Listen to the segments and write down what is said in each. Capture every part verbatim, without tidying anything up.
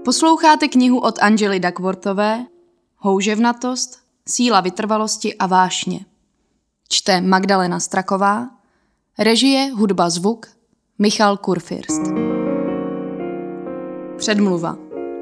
Posloucháte knihu od Angely Duckworthové Houževnatost, síla vytrvalosti a vášně. Čte Magdalena Straková, režie, hudba, zvuk Michal Kurfürst. Předmluva.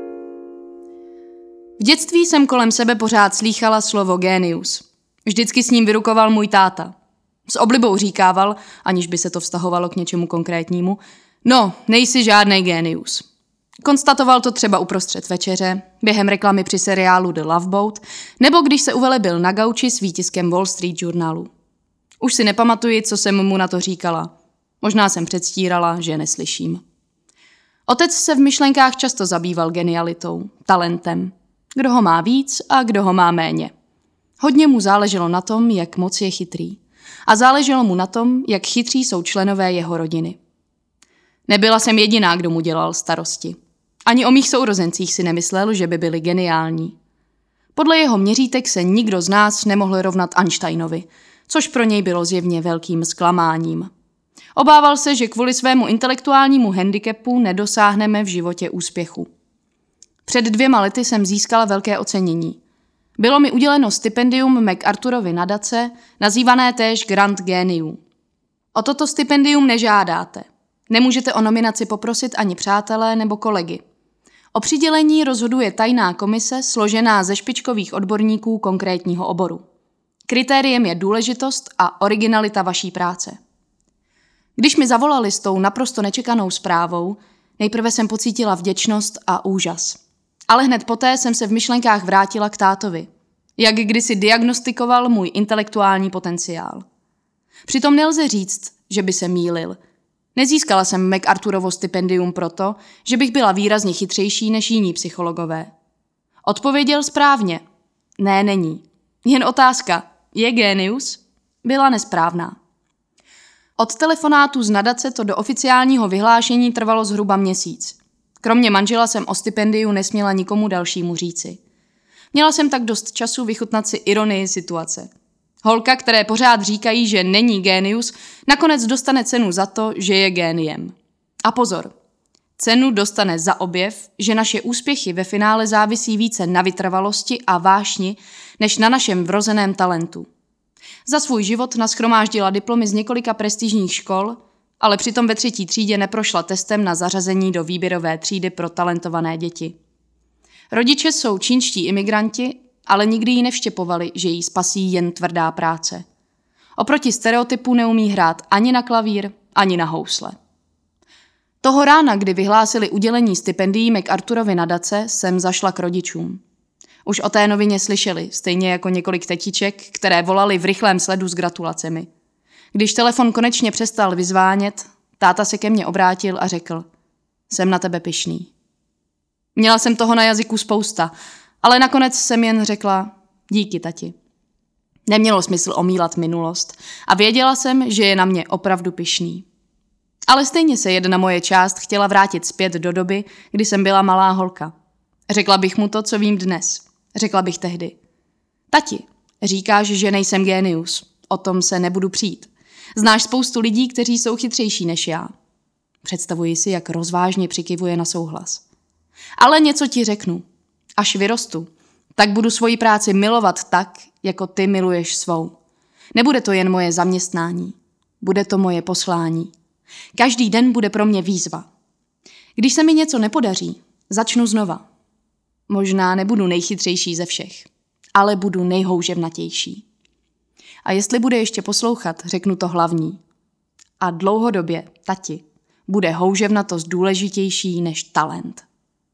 V dětství jsem kolem sebe pořád slýchala slovo génius. Vždycky s ním vyrukoval můj táta. S oblibou říkával, aniž by se to vztahovalo k něčemu konkrétnímu, no, nejsi žádnej génius. Konstatoval to třeba uprostřed večeře, během reklamy při seriálu The Love Boat, nebo když se uvelebil na gauči s výtiskem Wall Street Journalu. Už si nepamatuji, co jsem mu na to říkala. Možná jsem předstírala, že neslyším. Otec se v myšlenkách často zabýval genialitou, talentem. Kdo ho má víc a kdo ho má méně. Hodně mu záleželo na tom, jak moc je chytrý. A záleželo mu na tom, jak chytří jsou členové jeho rodiny. Nebyla jsem jediná, kdo mu dělal starosti. Ani o mých sourozencích si nemyslel, že by byli geniální. Podle jeho měřítek se nikdo z nás nemohl rovnat Einsteinovi, což pro něj bylo zjevně velkým zklamáním. Obával se, že kvůli svému intelektuálnímu handicapu nedosáhneme v životě úspěchu. Před dvěma lety jsem získala velké ocenění. Bylo mi uděleno stipendium MacArthurovy nadace, nazývané též Grand Geniu. O toto stipendium nežádáte. Nemůžete o nominaci poprosit ani přátelé nebo kolegy. O přidělení rozhoduje tajná komise složená ze špičkových odborníků konkrétního oboru. Kritériem je důležitost a originalita vaší práce. Když mi zavolali s tou naprosto nečekanou zprávou, nejprve jsem pocítila vděčnost a úžas. Ale hned poté jsem se v myšlenkách vrátila k tátovi, jak kdysi diagnostikoval můj intelektuální potenciál. Přitom nelze říct, že by se mýlil. Nezískala jsem MacArthurovo stipendium proto, že bych byla výrazně chytřejší než jiní psychologové. Odpověděl správně. Ne, není. Jen otázka, je génius? Byla nesprávná. Od telefonátu z nadace to do oficiálního vyhlášení trvalo zhruba měsíc. Kromě manžela jsem o stipendiu nesměla nikomu dalšímu říci. Měla jsem tak dost času vychutnat si ironii situace. Holka, které pořád říkají, že není génius, nakonec dostane cenu za to, že je géniem. A pozor, cenu dostane za objev, že naše úspěchy ve finále závisí více na vytrvalosti a vášni, než na našem vrozeném talentu. Za svůj život nashromáždila diplomy z několika prestižních škol, ale přitom ve třetí třídě neprošla testem na zařazení do výběrové třídy pro talentované děti. Rodiče jsou čínští imigranti, ale nikdy jí nevštěpovali, že jí spasí jen tvrdá práce. Oproti stereotypu neumí hrát ani na klavír, ani na housle. Toho rána, kdy vyhlásili udělení stipendií MacArthurovy nadace, jsem zašla k rodičům. Už o té novině slyšeli, stejně jako několik tetiček, které volali v rychlém sledu s gratulacemi. Když telefon konečně přestal vyzvánět, táta se ke mně obrátil a řekl: jsem na tebe pyšný. Měla jsem toho na jazyku spousta, ale nakonec jsem jen řekla: díky, tati. Nemělo smysl omílat minulost a věděla jsem, že je na mě opravdu pyšný. Ale stejně se jedna moje část chtěla vrátit zpět do doby, kdy jsem byla malá holka. Řekla bych mu to, co vím dnes. Řekla bych tehdy: tati, říkáš, že nejsem génius. O tom se nebudu přijít. Znáš spoustu lidí, kteří jsou chytřejší než já. Představuji si, jak rozvážně přikyvuje na souhlas. Ale něco ti řeknu. Až vyrostu, tak budu svoji práci milovat tak, jako ty miluješ svou. Nebude to jen moje zaměstnání. Bude to moje poslání. Každý den bude pro mě výzva. Když se mi něco nepodaří, začnu znova. Možná nebudu nejchytřejší ze všech, ale budu nejhouževnatější. A jestli bude ještě poslouchat, řeknu to hlavní. A dlouhodobě, tati, bude houževnatost důležitější než talent.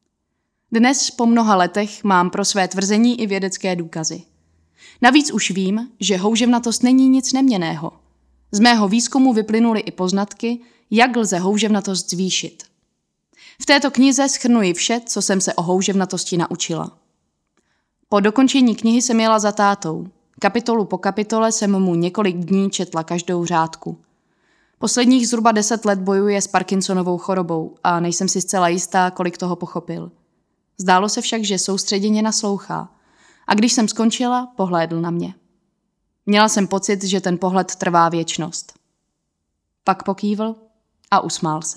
Dnes po mnoha letech mám pro své tvrzení i vědecké důkazy. Navíc už vím, že houževnatost není nic neměnného. Z mého výzkumu vyplynuly i poznatky, jak lze houževnatost zvýšit. V této knize shrnuji vše, co jsem se o houževnatosti naučila. Po dokončení knihy jsem jela za tátou. Kapitolu po kapitole jsem mu několik dní četla každou řádku. Posledních zhruba deset let bojuje s Parkinsonovou chorobou a nejsem si zcela jistá, kolik toho pochopil. Zdálo se však, že soustředěně naslouchá. A když jsem skončila, pohlédl na mě. Měla jsem pocit, že ten pohled trvá věčnost. Pak pokývl a usmál se.